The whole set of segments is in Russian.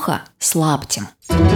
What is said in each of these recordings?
Старуха с лаптем.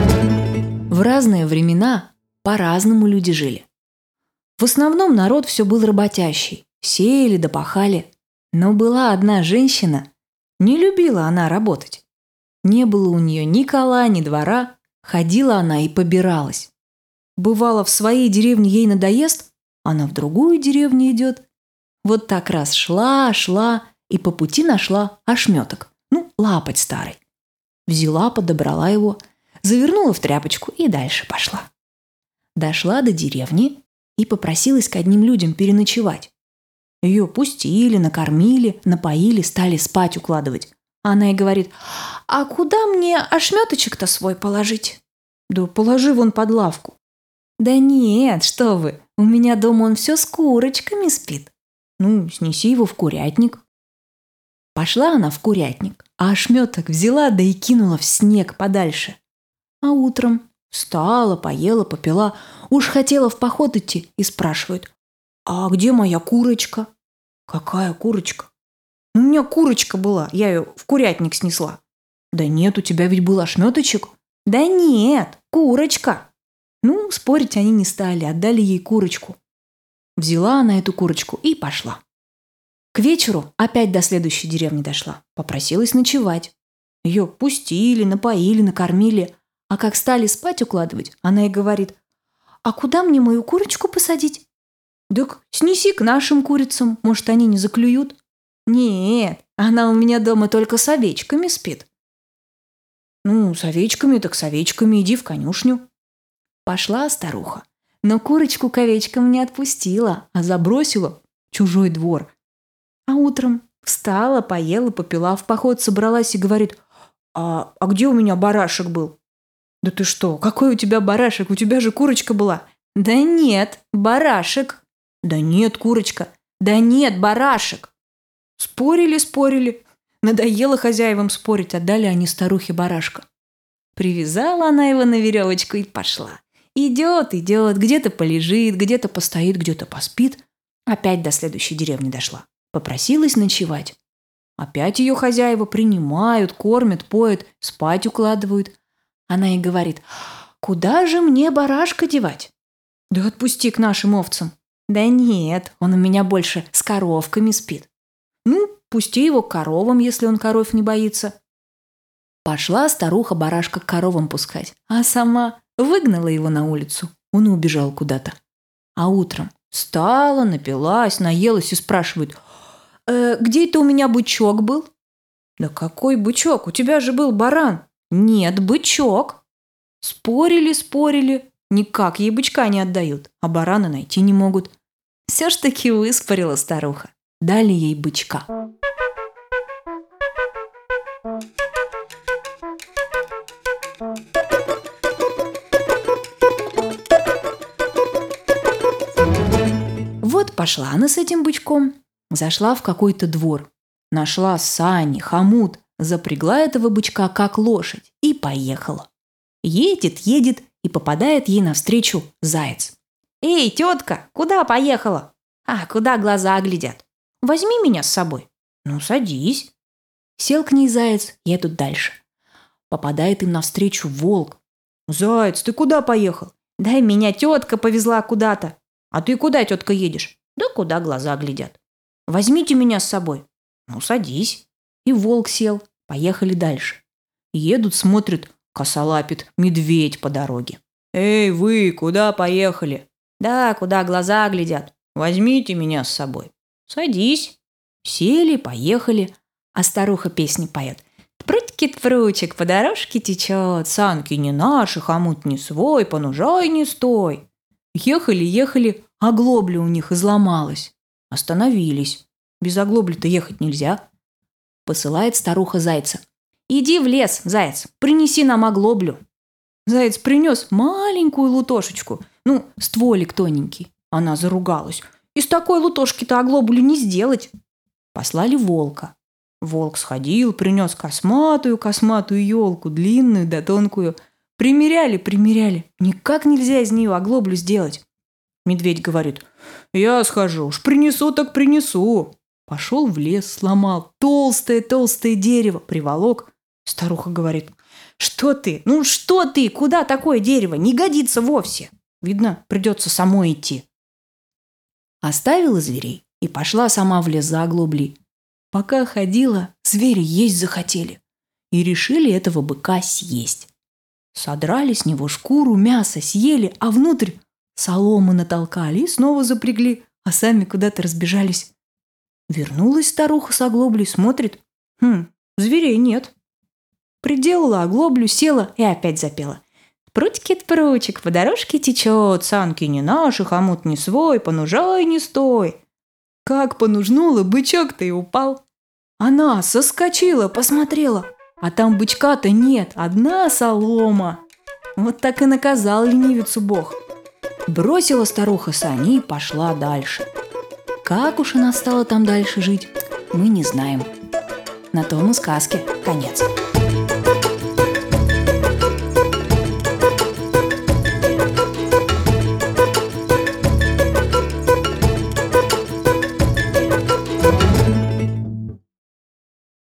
В разные времена по-разному люди жили. В основном народ все был работящий, сеяли да пахали. Но была одна женщина, не любила она работать. Не было у нее ни кола, ни двора, ходила она и побиралась. Бывало, в своей деревне ей надоест, она в другую деревню идет. Вот так раз шла и по пути нашла ошметок, лапоть старый. Взяла, подобрала его, завернула в тряпочку и дальше пошла. Дошла до деревни и попросилась к одним людям переночевать. Ее пустили, накормили, напоили, стали спать укладывать. Она и говорит: «А куда мне ошметочек-то свой положить?» «Да положи вон под лавку». «Да нет, что вы, у меня дома он все с курочками спит». Снеси его в курятник». Пошла она в курятник, а ошметок взяла да и кинула в снег подальше. А утром встала, поела, попила, уж хотела в поход идти и спрашивает: «А где моя курочка?» «Какая курочка?» «У меня курочка была, я ее в курятник снесла». «Да нет, у тебя ведь был ошметочек». «Да нет, курочка». Спорить они не стали, отдали ей курочку. Взяла она эту курочку и пошла. К вечеру опять до следующей деревни дошла, попросилась ночевать. Ее пустили, напоили, накормили, а как стали спать укладывать, она и говорит: «А куда мне мою курочку посадить?» «Так снеси к нашим курицам, может, они не заклюют». «Нет, она у меня дома только с овечками спит». «С овечками так с овечками, иди в конюшню». Пошла старуха, но курочку к овечкам не отпустила, а забросила в чужой двор. А утром встала, поела, попила, в поход собралась и говорит: «А где у меня барашек был?» «Да ты что, какой у тебя барашек? У тебя же курочка была». «Да нет, барашек». «Да нет, курочка». «Да нет, барашек». Спорили. Надоело хозяевам спорить, отдали они старухе барашка. Привязала она его на веревочку и пошла. Идет, где-то полежит, где-то постоит, где-то поспит. Опять до следующей деревни дошла. Попросилась ночевать. Опять ее хозяева принимают, кормят, поят, спать укладывают. Она и говорит: «Куда же мне барашка девать?» «Да отпусти к нашим овцам». «Да нет, он у меня больше с коровками спит». Пусти его к коровам, если он коров не боится». Пошла старуха барашка к коровам пускать, а сама выгнала его на улицу. Он и убежал куда-то. А утром встала, напилась, наелась и спрашивает: «Где это у меня бычок был?» «Да какой бычок? У тебя же был баран». «Нет, бычок». Спорили, никак ей бычка не отдают, а барана найти не могут. Все ж таки выспорила старуха. Дали ей бычка. Вот пошла она с этим бычком, зашла в какой-то двор, нашла сани, хомут, запрягла этого бычка как лошадь и поехала. Едет и попадает ей навстречу заяц. «Эй, тетка, куда поехала?» «А куда глаза глядят? Возьми меня с собой». «Садись». Сел к ней заяц, едут дальше. Попадает им навстречу волк. «Заяц, ты куда поехал?» «Да меня тетка повезла куда-то». «А ты куда, тетка, едешь?» «Да куда глаза глядят». «Возьмите меня с собой». «Садись». И волк сел, поехали дальше. Едут, смотрят, косолапит медведь по дороге. «Эй, вы, куда поехали?» «Да, куда глаза глядят». «Возьмите меня с собой». «Садись». Сели, поехали, а старуха песни поет: «Тпрытьки-тпручек, по дорожке течет, санки не наши, хомут не свой, понужай не стой». Ехали, оглобля у них изломалась. Остановились. Без оглобли-то ехать нельзя. Посылает старуха зайца: «Иди в лес, заяц, принеси нам оглоблю». Заяц принес маленькую лутошечку, стволик тоненький. Она заругалась: «Из такой лутошки-то оглоблю не сделать». Послали волка. Волк сходил, принес косматую елку, длинную да тонкую. Примеряли, никак нельзя из нее оглоблю сделать. Медведь говорит: «Я схожу, уж принесу так принесу». Пошел в лес, сломал толстое дерево, приволок. Старуха говорит: «Что ты? Ну что ты? Куда такое дерево? Не годится вовсе. Видно, придется самой идти». Оставила зверей и пошла сама в лес за оглоблей. Пока ходила, звери есть захотели и решили этого быка съесть. Содрали с него шкуру, мясо съели, а внутрь соломы натолкали и снова запрягли, а сами куда-то разбежались. Вернулась старуха с оглоблей, смотрит: зверей нет. Приделала оглоблю, села и опять запела: «Прутик-прутик, по дорожке течет, санки не наши, хомут не свой, понужай не стой». Как понужнула, бычок-то и упал. Она соскочила, посмотрела, а там бычка-то нет, одна солома. Вот так и наказал ленивицу Бог. Бросила старуха сани и пошла дальше. Как уж она стала там дальше жить, мы не знаем. На том и сказке конец.